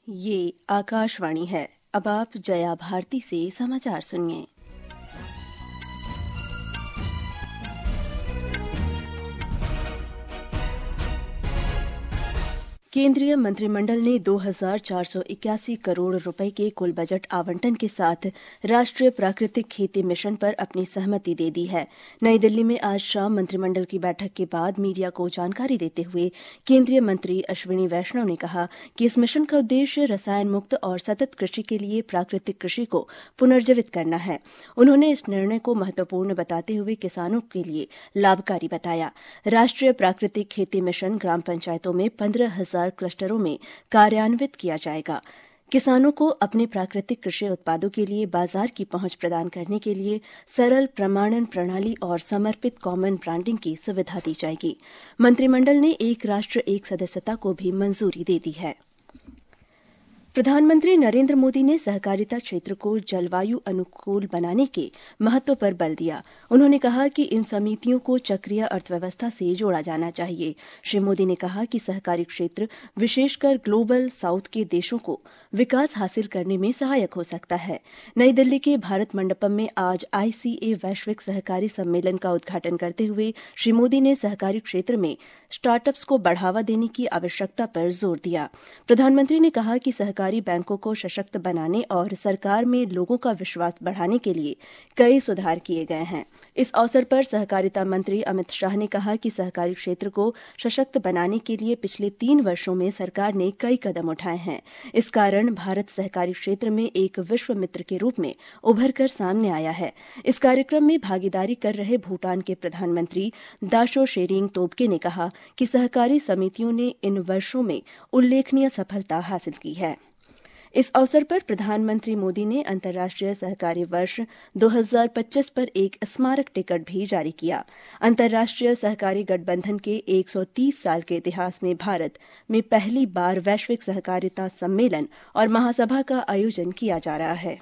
ये आकाशवाणी है। अब आप जया भारती से समाचार सुनिए। केंद्रीय मंत्रिमंडल ने 2,481 करोड़ रुपए के कुल बजट आवंटन के साथ राष्ट्रीय प्राकृतिक खेती मिशन पर अपनी सहमति दे दी है। नई दिल्ली में आज शाम मंत्रिमंडल की बैठक के बाद मीडिया को जानकारी देते हुए केंद्रीय मंत्री अश्विनी वैष्णव ने कहा कि इस मिशन का उद्देश्य रसायन मुक्त और सतत कृषि के लिए प्राकृतिक कृषि को पुनर्जीवित करना है। उन्होंने इस निर्णय को महत्वपूर्ण बताते हुए किसानों के लिए लाभकारी बताया। राष्ट्रीय प्राकृतिक खेती मिशन ग्राम पंचायतों में 15,000 क्लस्टरों में कार्यान्वित किया जाएगा। किसानों को अपने प्राकृतिक कृषि उत्पादों के लिए बाजार की पहुंच प्रदान करने के लिए सरल प्रमाणन प्रणाली और समर्पित कॉमन ब्रांडिंग की सुविधा दी जाएगी। मंत्रिमंडल ने एक राष्ट्र एक सदस्यता को भी मंजूरी दे दी है। प्रधानमंत्री नरेंद्र मोदी ने सहकारिता क्षेत्र को जलवायु अनुकूल बनाने के महत्व पर बल दिया। उन्होंने कहा कि इन समितियों को चक्रीय अर्थव्यवस्था से जोड़ा जाना चाहिए। श्री मोदी ने कहा कि सहकारी क्षेत्र विशेषकर ग्लोबल साउथ के देशों को विकास हासिल करने में सहायक हो सकता है। नई दिल्ली के भारत मंडपम में आज ICA वैश्विक सहकारी सम्मेलन का उद्घाटन करते हुए श्री मोदी ने सहकारी क्षेत्र में स्टार्टअप्स को बढ़ावा देने की आवश्यकता पर जोर दिया। प्रधानमंत्री ने कहा कि सहकारी बैंकों को सशक्त बनाने और सरकार में लोगों का विश्वास बढ़ाने के लिए कई सुधार किए गए हैं। इस अवसर पर सहकारिता मंत्री अमित शाह ने कहा कि सहकारी क्षेत्र को सशक्त बनाने के लिए पिछले 3 वर्षों में सरकार ने कई कदम उठाए हैं। इस कारण भारत सहकारी क्षेत्र में एक विश्व मित्र के रूप में उभर कर सामने आया है। इस कार्यक्रम में भागीदारी कर रहे भूटान के प्रधानमंत्री दाशो शेरिंग तोब्गे ने कहा कि सहकारी समितियों ने इन वर्षों में उल्लेखनीय सफलता हासिल की है। इस अवसर पर प्रधानमंत्री मोदी ने अंतर्राष्ट्रीय सहकारी वर्ष 2025 पर एक स्मारक टिकट भी जारी किया। अंतर्राष्ट्रीय सहकारी गठबंधन के 130 साल के इतिहास में भारत में पहली बार वैश्विक सहकारिता सम्मेलन और महासभा का आयोजन किया जा रहा है।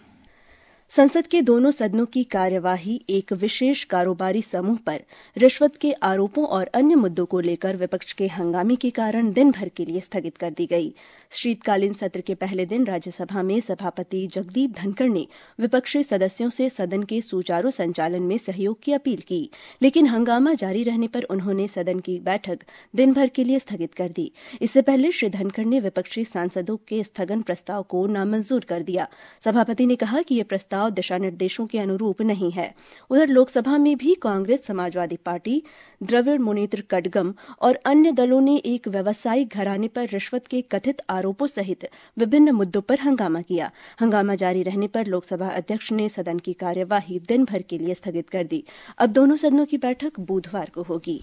संसद के दोनों सदनों की कार्यवाही एक विशेष कारोबारी समूह पर रिश्वत के आरोपों और अन्य मुद्दों को लेकर विपक्ष के हंगामे के कारण दिन भर के लिए स्थगित कर दी गई। शीतकालीन सत्र के पहले दिन राज्यसभा में सभापति जगदीप धनखड़ ने विपक्षी सदस्यों से सदन के सुचारू संचालन में सहयोग की अपील की, लेकिन हंगामा जारी रहने पर उन्होंने सदन की बैठक दिन भर के लिए स्थगित कर दी। इससे पहले श्री धनखड़ ने विपक्षी सांसदों के स्थगन प्रस्ताव को नामंजूर कर दिया। सभापति ने कहा कि यह प्रस्ताव दिशा निर्देशों के अनुरूप नहीं है। उधर लोकसभा में भी कांग्रेस, समाजवादी पार्टी, द्रविड़ मुनेत्र कड़गम और अन्य दलों ने एक व्यावसायिक घराने पर रिश्वत के कथित आरोपों सहित विभिन्न मुद्दों पर हंगामा किया। हंगामा जारी रहने पर लोकसभा अध्यक्ष ने सदन की कार्यवाही दिन भर के लिए स्थगित कर दी। अब दोनों सदनों की बैठक बुधवार को होगी।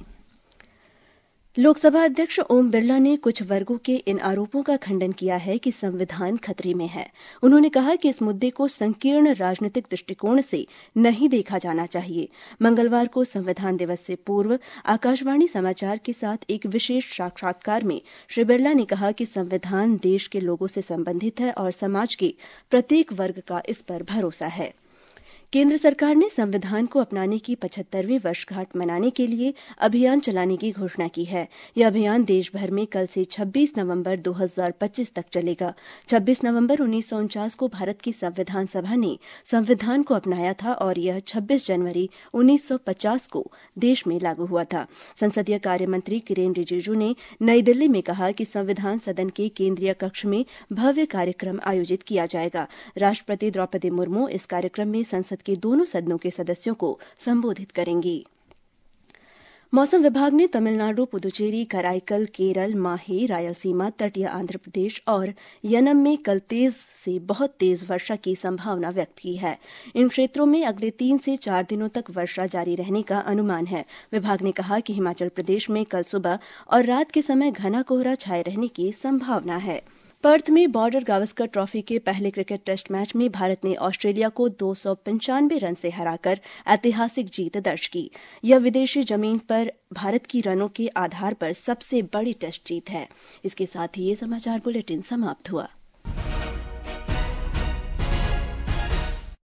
लोकसभा अध्यक्ष ओम बिरला ने कुछ वर्गों के इन आरोपों का खंडन किया है कि संविधान खतरे में है। उन्होंने कहा कि इस मुद्दे को संकीर्ण राजनीतिक दृष्टिकोण से नहीं देखा जाना चाहिए। मंगलवार को संविधान दिवस से पूर्व आकाशवाणी समाचार के साथ एक विशेष साक्षात्कार में श्री बिरला ने कहा कि संविधान देश के लोगों से संबंधित है और समाज के प्रत्येक वर्ग का इस पर भरोसा है। केंद्र सरकार ने संविधान को अपनाने की 75वीं वर्षगांठ मनाने के लिए अभियान चलाने की घोषणा की है। यह अभियान देश भर में कल से 26 नवंबर 2025 तक चलेगा। 26 नवंबर 1949 को भारत की संविधान सभा ने संविधान को अपनाया था और यह 26 जनवरी 1950 को देश में लागू हुआ था। संसदीय कार्य मंत्री किरेन रिजिजू ने नई दिल्ली में कहा कि संविधान सदन के केंद्रीय कक्ष में भव्य कार्यक्रम आयोजित किया जाएगा। राष्ट्रपति द्रौपदी मुर्मू इस कार्यक्रम में संसद के दोनों सदनों के सदस्यों को संबोधित करेंगी। मौसम विभाग ने तमिलनाडु, पुदुचेरी, कराईकल, केरल, माहे, रायलसीमा, तटीय आंध्र प्रदेश और यनम में कल तेज से बहुत तेज वर्षा की संभावना व्यक्त की है। इन क्षेत्रों में अगले 3 से 4 दिनों तक वर्षा जारी रहने का अनुमान है। विभाग ने कहा कि हिमाचल प्रदेश में कल सुबह और रात के समय घना कोहरा छाए रहने की संभावना है। पर्थ में बॉर्डर गावस्कर ट्रॉफी के पहले क्रिकेट टेस्ट मैच में भारत ने ऑस्ट्रेलिया को 295 रन से हराकर ऐतिहासिक जीत दर्ज की। यह विदेशी जमीन पर भारत की रनों के आधार पर सबसे बड़ी टेस्ट जीत है। इसके साथ ही ये समाचार बुलेटिन समाप्त हुआ।